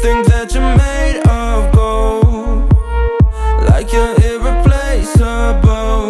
think that you're made of gold, like you're irreplaceable.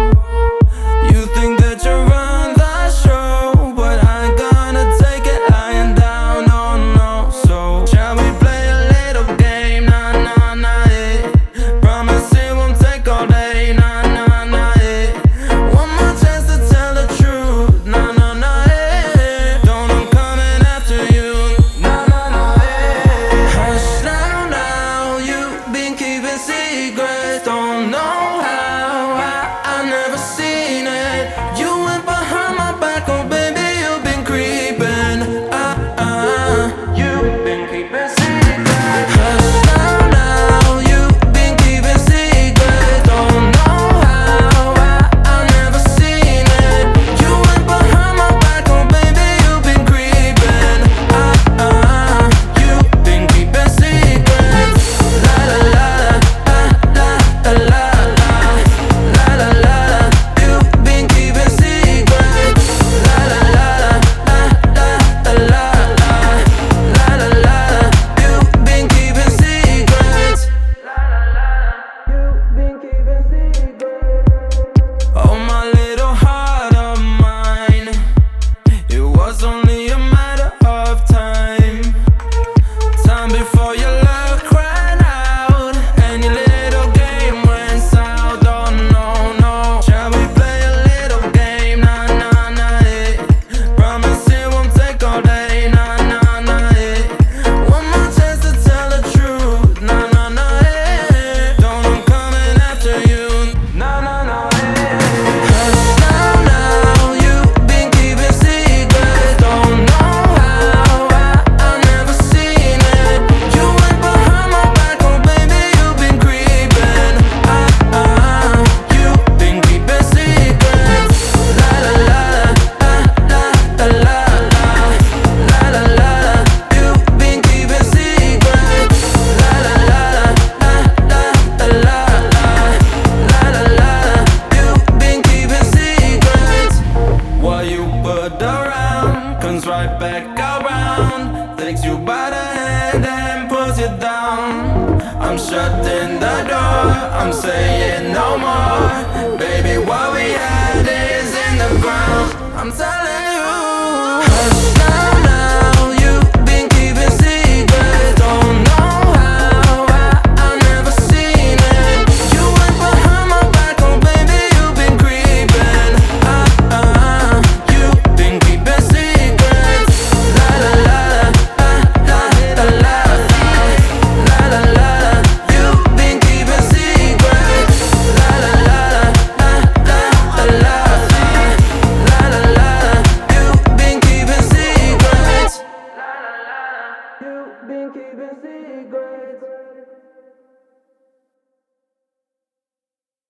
You think that you run the show, but I ain't gonna take it lying down, oh no. So shall we play a little game? Nah, nah, nah, yeah. Promise it won't take all day. Nah, nah, nah, yeah. One more chance to tell the truth. Nah, nah, nah, yeah. Don't I'm coming after you. Nah, nah, nah, yeah. Hush now, now. You've been keeping secrets. Don't know how. I never seen it. You went behind my back, oh baby, you've been creeping. You've been keeping secrets. Hush now, now. You've been keeping secrets. Don't know how. I never seen it. You went behind my back, oh baby, you've been creeping. You've been keeping secrets. La la la la la la la la la la la. You've been keeping secrets. La la la la la la la la la la la. You've been keeping secrets. La la la. You've been keeping secrets. Oh my little heart of mine, it was only a matter of time. Time before your love cried out, and your little game went south. Oh no, no. Shall we play a little game? Nah, nah, nah, yeah. Promise it won't take all day. Nah, nah, nah, yeah. One more chance to tell the truth. Nah, nah, nah, yeah. Don't I'm coming after you. Nah, nah, nah, yeah. Hush now, now. You've been keeping secrets. Don't know how. I never seen it. You went behind my back, oh baby, you've been creeping. You've been keeping secrets. La la la la la la la la la la la. You've been keeping secrets. La la la la la la la la la la. You've been keeping secrets. What you put around comes right back around, takes you by the hand and pulls you down. I'm shutting the door, I'm saying no more. Baby, what we had is in the ground. I'm telling you. Hush now, now. You've been keeping secrets. Don't know how. I never seen it. You went behind my back, oh baby, you've been creeping. You've been keeping secrets. La la la la la la la la la la. You've been keeping secrets. La la la la la la la la la. You've been keeping secrets. La la la. You've been keeping secrets.